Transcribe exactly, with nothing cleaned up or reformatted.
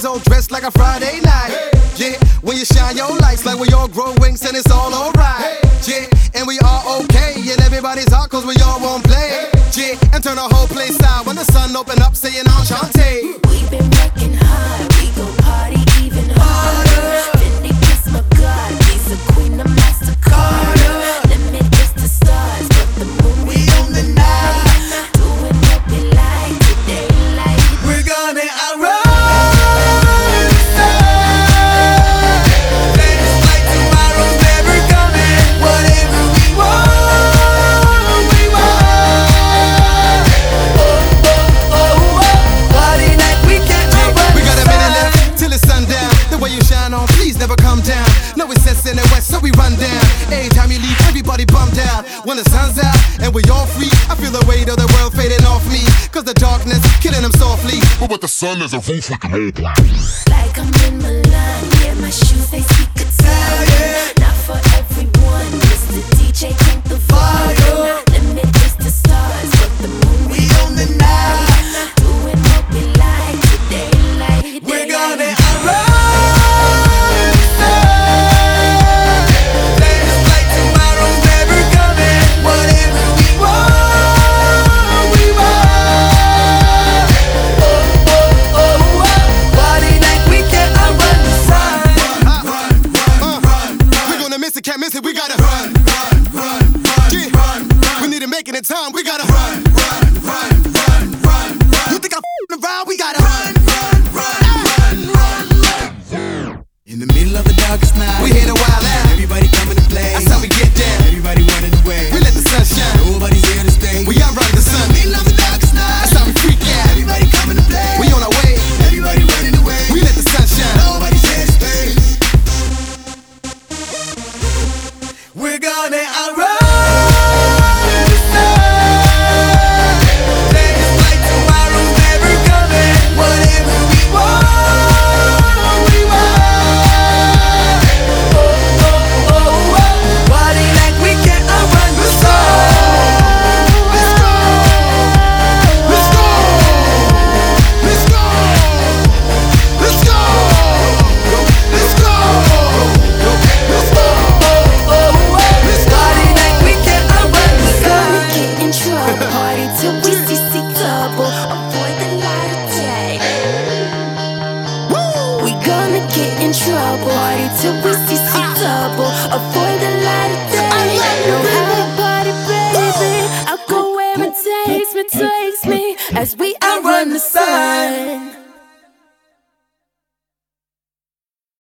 ladies all dressed like a Friday night. Yeah, when you shine your lights like we all grow wings and it's all alright. Yeah, and we all okay and everybody's hot cause we all won't play. Yeah, and turn the whole place out when the sun open up saying enchanté. We've been working hard, we gon' party even harder. Fendi kiss my God, he's the queen of MasterCard. Limitless to stars, but the moon we on the night. Doing what we like today, like we're gonna outrun. Never come down. No, it sets in the west, so we run down. Anytime you leave, everybody bummed out. When the sun's out and we all free, I feel the weight of the world fading off me. Cause the darkness killing them softly. But with the sun, there's a roof we can all climb. Like I'm in Milan, yeah, my shoes they speak Italian. Not for everyone, Mister D J crank the volume. Limitless to stars, but the moon we on the night. Doing what we like today, like we're gonna outrun. Can't miss it, we gotta run, run, run, run, yeah. run. We need to make it in time, we gotta run, run, run, run, run, run. You think I'm f***ing around? We gotta run, run, run, run, run, run. In the middle of the darkest night, we here to wild out. Everybody coming to play. That's how we get down. Everybody running away. We let the sun shine. Nobody's here to stay. We outrun the sun. In the middle of the darkest night, that's how we freak out. Everybody coming to play. We on our way. Everybody running away. We let the sun shine. Nobody's here to stay. We're gonna outrun. Trouble, party till we see see double. Avoid the light of day. Know how to party, baby. I'll go where it takes me, takes me as we outrun the sun.